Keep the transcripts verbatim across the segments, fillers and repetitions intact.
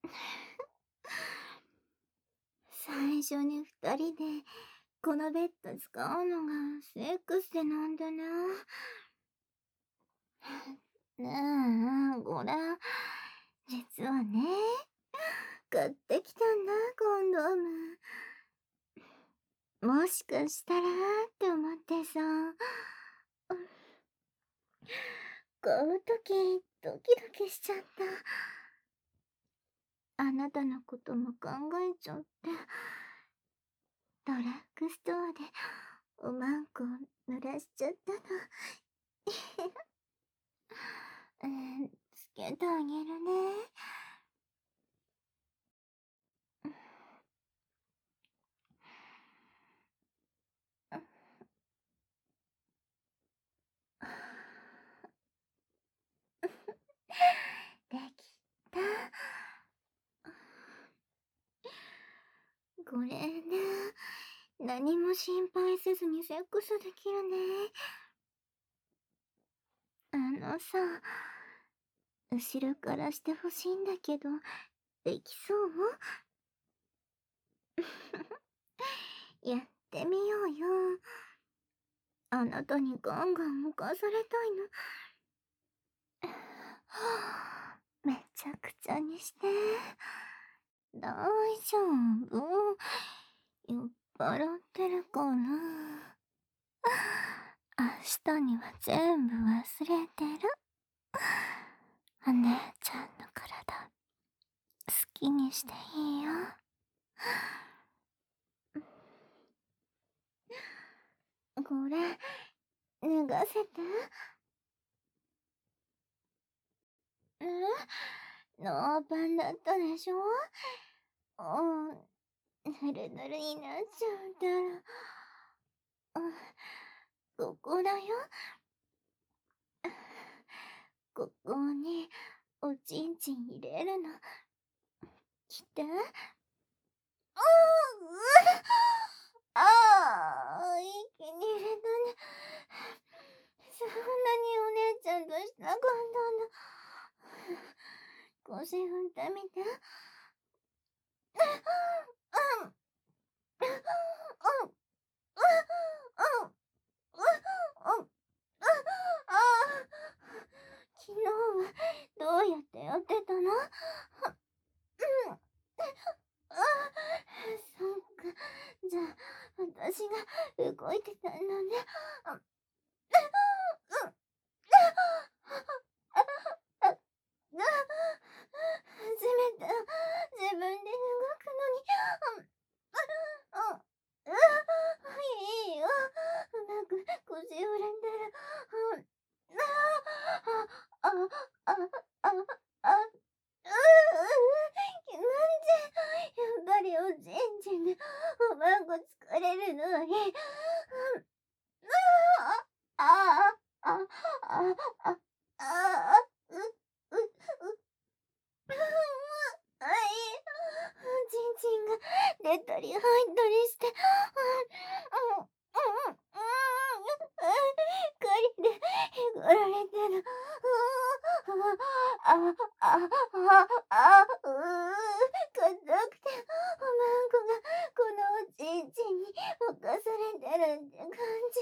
最初に二人でこのベッド使うのがセックスでなんだな。ねえ、これ、実はね、買ってきたんだ、コンドーム。もしかしたらって思ってさ、買うときドキドキしちゃった。あなたのことも考えちゃって、ドラッグストアでおまんこ濡らしちゃったの。うん、つけてあげるね。できた。これね、何も心配せずにセックスできるね。あのさ、後ろからしてほしいんだけど、できそう？やってみようよ。あなたにガンガン犯されたいの。めちゃくちゃにして。大丈夫？酔っ払ってるかな？明日には全部忘れてる。お姉ちゃんの体、好きにしていいよ。これ、脱がせて。え？ノーパンだったでしょ？うん、ぬるぬるになっちゃうから。うん、ここだよ。ここに、おちんちん入れるの。来て。ああ、うああ、一気に入れたね。そんなにお姉ちゃんとしたかったんだ。腰振ってみて。うん、うん、うん、うん、うん、うん、うん、ああ、昨日はどうやってやってたの？うん、ああ、そっか。じゃあ、私が動いてたのね。うん、うん、ああ、あ、あ、初めて自分で動くのに。うん、うん、うん、いいよ。なんか腰折れてる。うん、ああ、あ、あ、あ、あ、うう、気持ちいい。やっぱりおちんちんでおまんこ作れるのに。うん、ああ、ああ、ああ、ああ、う、う、う、あ、いい。ちんちんが出たり入ったりして。うん、うん、うん、うん、狩りでえぐられてる。ああ、ああ、ああ、あ、うー、硬くて、おまんこがこのおちんちんに侵されてるって感じ。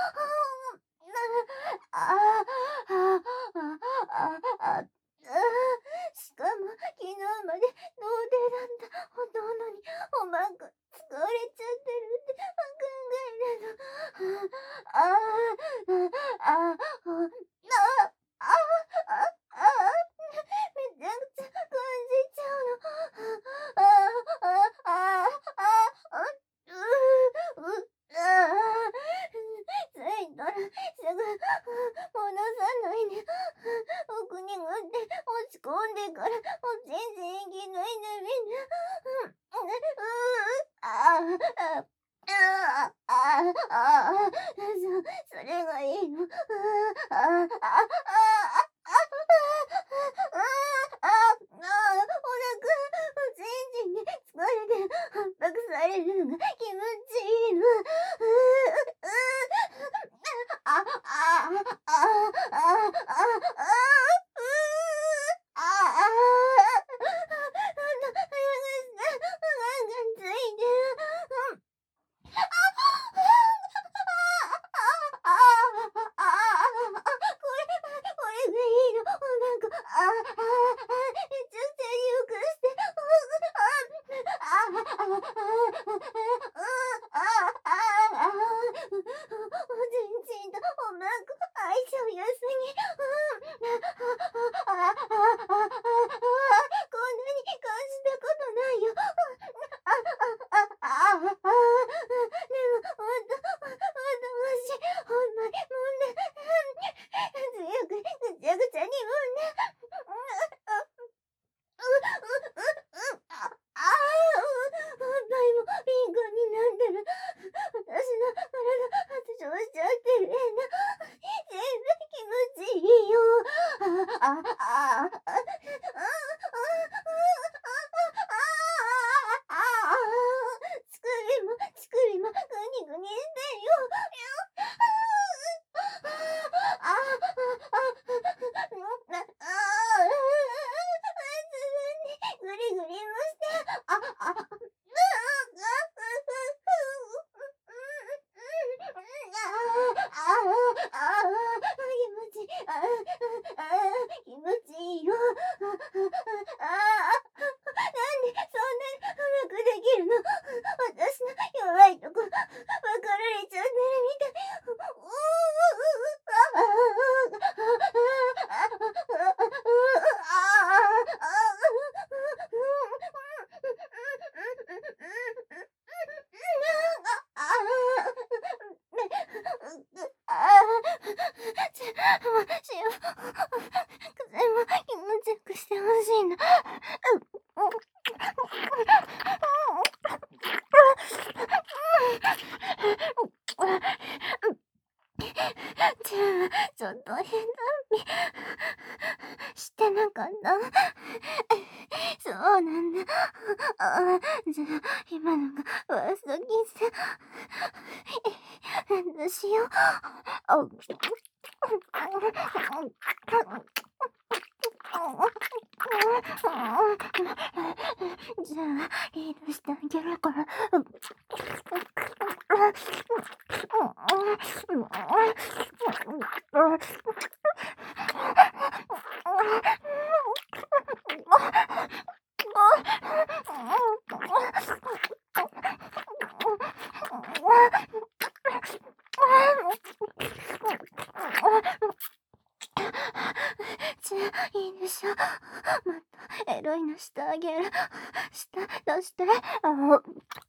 ああ、ああ、ああ、ああ、しかも昨日まで童貞だった弟におまんこ使われちゃってるって考えるの。ああ、ああ、ああ、ああ、ああ、めちゃくちゃ感じちゃうの。ああ、ああ、ああ、うう、う、ああ、ついたらすぐ戻さないで。奥にがって落ち込んでからおちんちんいきないでみんな。うん、う、ああ、ああ、ああ、ああ、そ、それがいいの。ああ、ああ、ああ、ああ、ああ、お腹、おちんちんで疲れて圧迫されるのが気持ちいいの。うう、あ、あ、あ、あ、あ、あ、あ、う、ああ、 リグリもして、あ、あ、う、う、う、う、う、う、う、ああ、ああ、気持ちいい、ああ、ああ、気持ちいいよ。ああ、ああ、なんでそんなにうまくできるの？私の弱いとこ、分かられちゃってるみたい。うううああ、ああ、ああ、ああ、ちょ、もう、しよう。風も気持ちよくしてほしいな。じゃあ、ちょっと変なみしてなかった？そうなんだ。ああ、じゃあ、今のがワーストキス。どうしよう。あじゃあ、リードしてあげるから。じゃあ、いいでしょ。もっとエロいのしてあげる。した出して。あ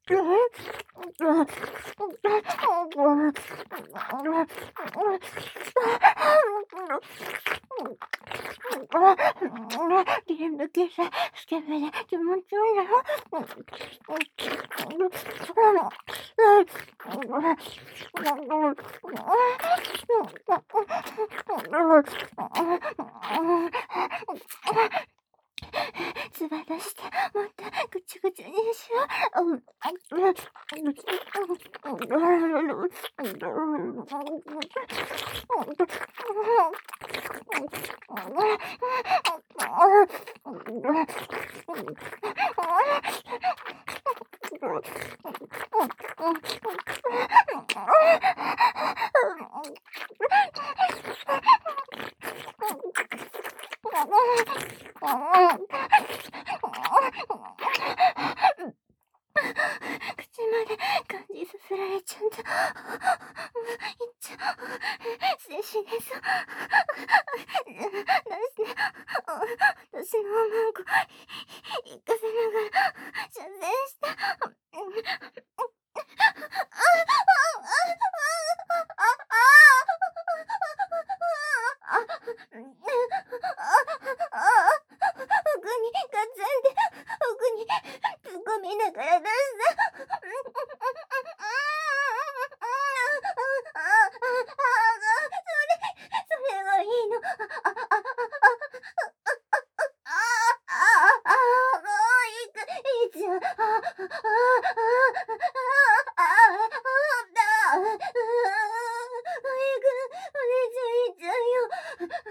リンブキス、スケベで気持ちいいだろ。つば出して、もっとぐちゅぐちゅにしよう。口まで感じさせられちゃった。いっちゃ静止です。出して、私の思う子、行かせながら、射精して。奥にガツンって奥に突っ込みながら出してそれがいいの。ああああああもういいかいいじゃん。あああああお姉ちゃんいっちゃうよ。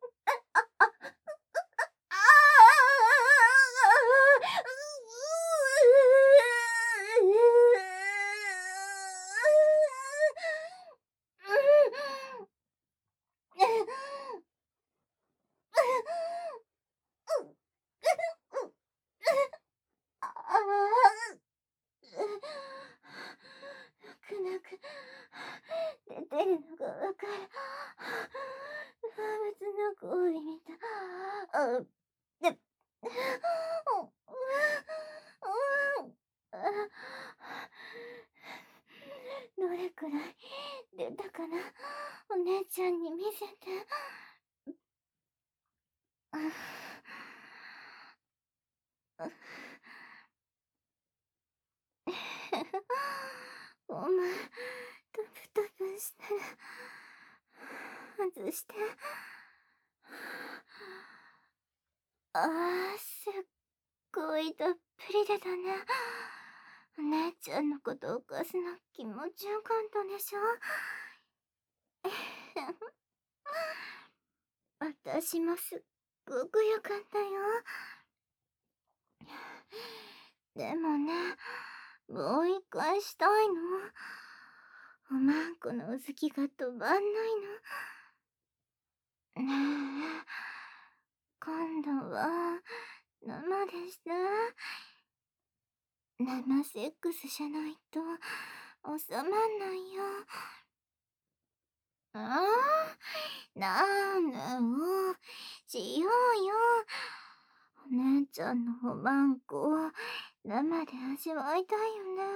泣く泣く出てるのがわかる。動物の行為みたい。あでどれくらい出たかな。お姉ちゃんに見せて。お前タプタプしたら外して。あー、すっごいたっぷり出たね。お姉ちゃんのことを犯すの気持ちよかったでしょ。私もすっごくよかったよ。 でもね、もう一回したいの。おまんこのうずきが止まんないの。ねえ、今度は生でした。生セックスじゃないと収まんないよ。ああ、なんだもう、しようよ。お姉ちゃんのおまんこを生で味わいたいよね。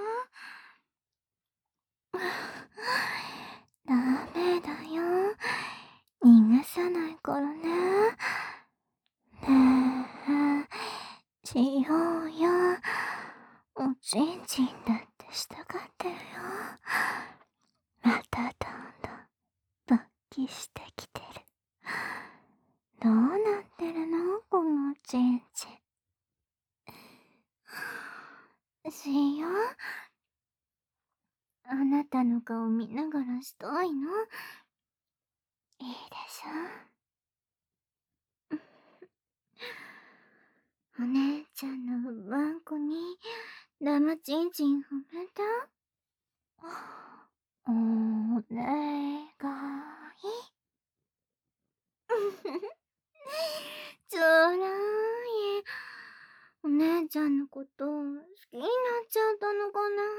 ダメだよ。逃がさないからね。ねえ、しようよ。おちんちんだってしたがってるよ。またどんどん勃起してきてる。どうなってるのこのおちんちん。しよう。あなたの顔見ながらしたいの。いいでしょ。お姉ちゃんのワンコに生ちんちん褒めた。お願い。ちょらい。お姉ちゃんのこと好きになっちゃったのかな。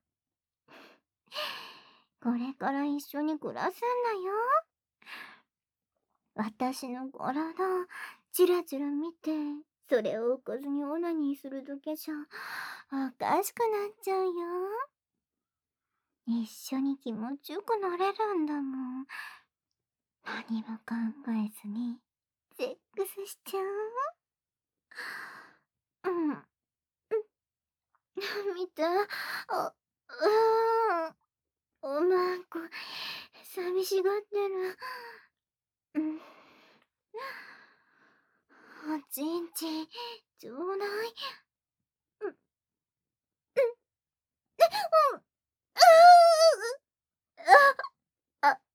これから一緒に暮らすんだよ。私の体チラチラ見て、それをおかずにオナニーするだけじゃおかしくなっちゃうよ。一緒に気持ちよくなれるんだもん。何も考えずにセックスしちゃう。うん。うん見て。あ、うん。おまんこ、寂しがってる。うん。おちんちん、ちょうだい。うん。うん。うん。うん。あ、あ、う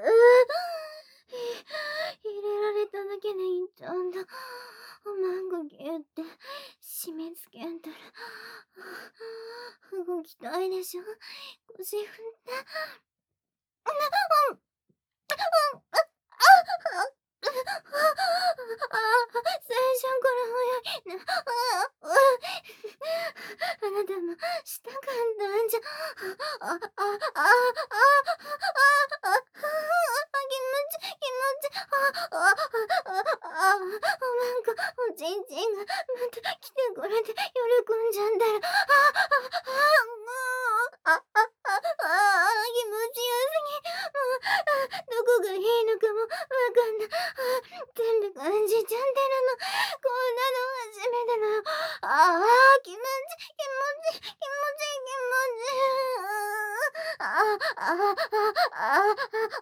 入れられただけでいいんちゃうんだ。おまんこぎゅって締め付けんとる。動きたいでしょ。腰振って。うん。うん。最初から早いな。あなたもしたかったんじゃ。あ、あ、あ、あ、あ、あ、あ、気持ち、気持ち、あ、あ、あ、あ、おまんこ、おちんちんがまた来てくれて喜んじゃんだよ。あ、あ、あ、もう、あ、あ、あ、あ、気持ちよすぎ。もう、あ、どこがいいのかもわかんない。全部感じちゃってるの。こんなの初めてだよ。ああ、気持ち、気持ち、気持ち、気持ち。ああ、ああ、ああ、う、う、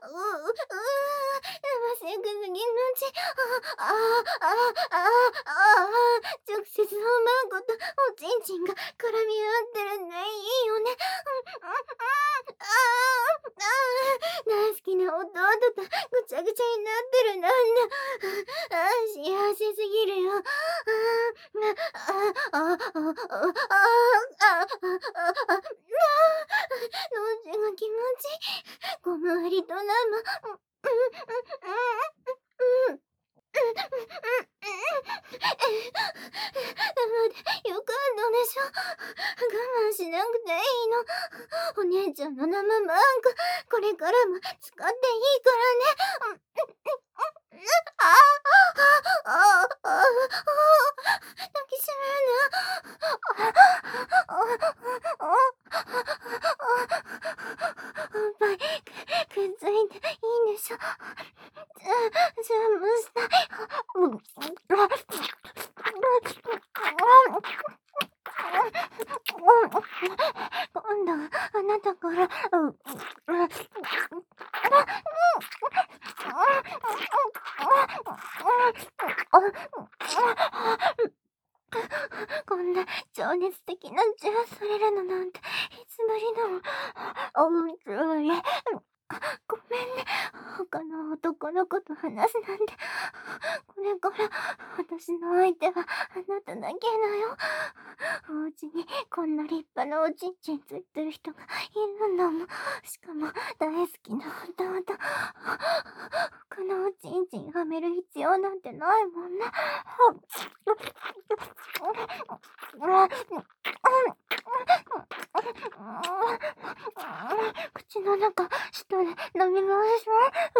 生せくすぎのち。ああ、ああ、ああ、ああ、直接おまんことおちんちんが絡み合ってるんでいいよね。うん、うん、うん、ああ、ああ、大好きな弟とぐちゃぐちゃになってるなんだ。ああ、幸せすぎるよ。ああ、ああ、ああ、ああ、ああ、ああ、ああ、脳中が気持ちいい。小回りと生。うん、うん、うん、うん、うん。生でよかったでしょ。我慢しなくていいの。お姉ちゃんの生マンコ、これからも使っていいからね。うん、うん、うん、ああ、ああ、ああ、抱きしめるの。ああ、おっぱいくっついていいんでしょ。じゃあ、じゃあもうしたい。今度はあなたから、こんな情熱的なジュースされるのなんていつぶりだもん。 ごめんね。他の男の子と話すなんて。これから私の相手はあなただけだよ。お家にこんな立派なおちんちんついてる人がいるんだもん。しかも大好きな弟。他のおちんちんはめる必要なんてないもんね。口の中、舌で飲み回し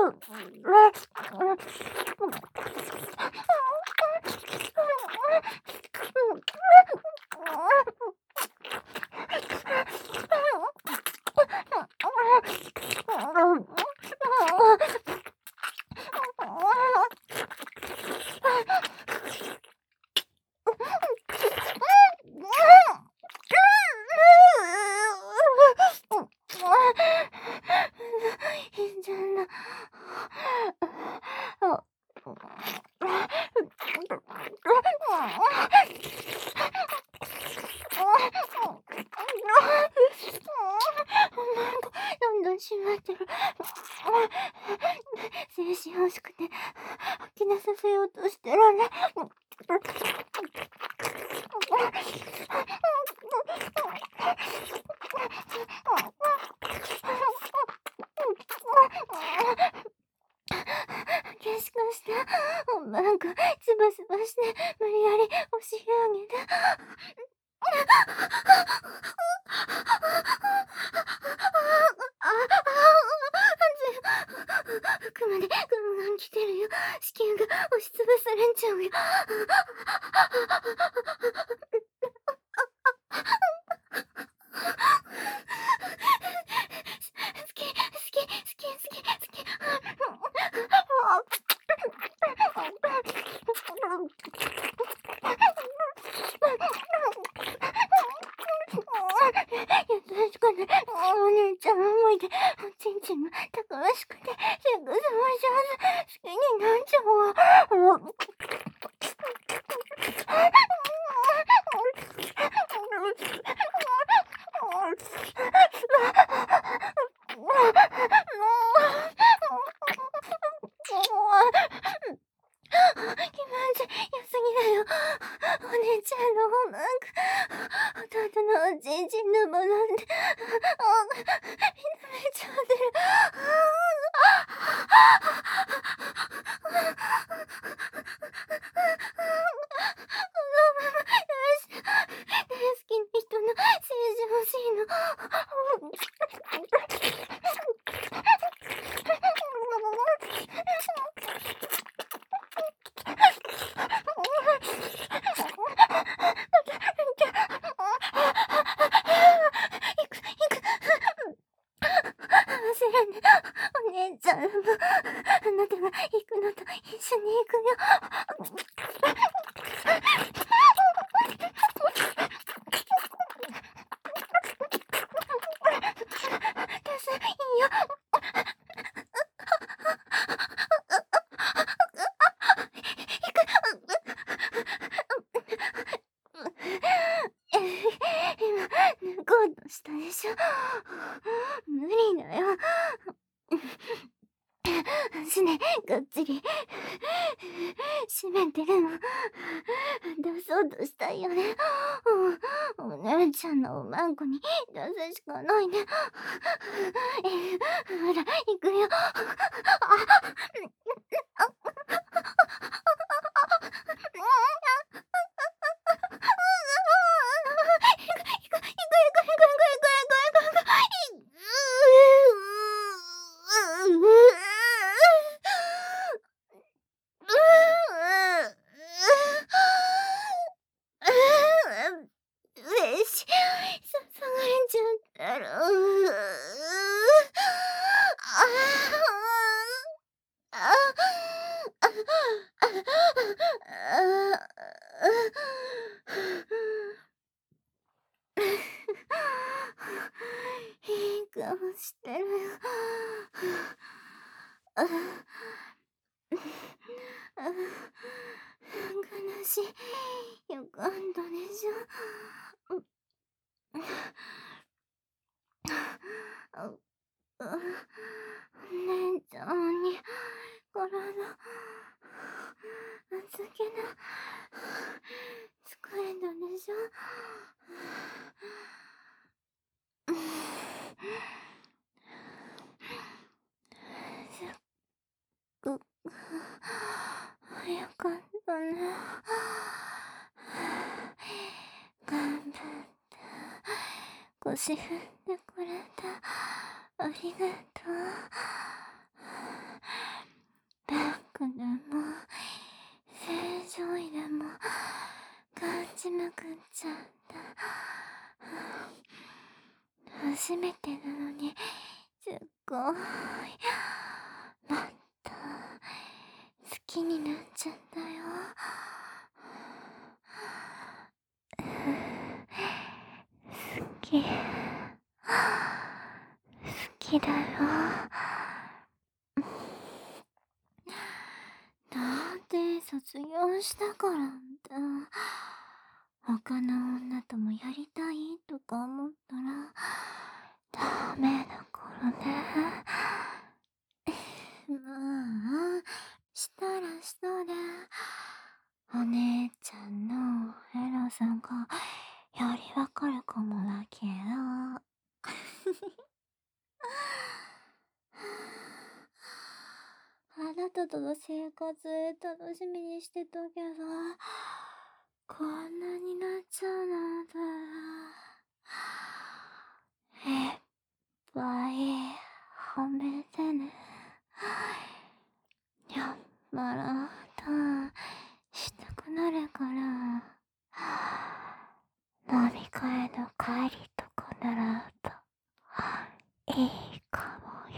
変じゃな。どんどん閉まってる。精子欲しくて吐き出させようとしてるね。もしかしてなんかズバズバして無理やり押し上げて。服までガンガン来てるよ。子宮が押しつぶされんちゃうよ。好き好き好き好き好き。優しくてお姉ちゃん思いでおちんちんもたくましくてセックスも上手。好きになっちゃうわ。気持ち良すぎだよ。お姉ちゃんの方なんか弟のおちんちんのものんで認めちゃってる。大好きな人の精子欲しいの。忘れね。お姉ちゃんもあなたが行くのと一緒に行くよ。キスいいよ。今抜こうとしたでしょ。無理だよ。足ねがっちり締めてるの。出そうとしたいよね。お姉ちゃんのおまんこに出すしかないね。ほら行くよ。いい顔してるよ。悲しい予感だでしょ。 腰振ってくれてありがとう。バックでも正常位でも感じまくっちゃった。初めてなのにすっごいまた好きになっちゃったよ。好き好きだよ。だって卒業したからって他の女ともやりたいとか思ったらダメだからね。まあしたらしたでお姉ちゃんのエロさがよりわかるかもだけどあなたとの生活楽しみにしてたけどこんなになっちゃうなんて。いっぱい褒めてね。やっぱらターンしたくなるから飲み会の帰りとかならといいかもよ。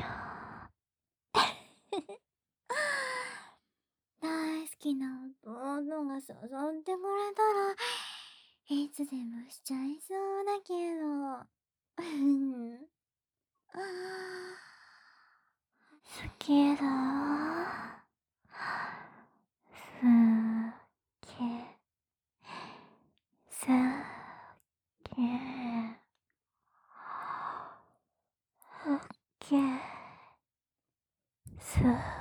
大好きな弟が誘ってくれたらいつでもしちゃいそうだけど好きだ。好き好き好き好き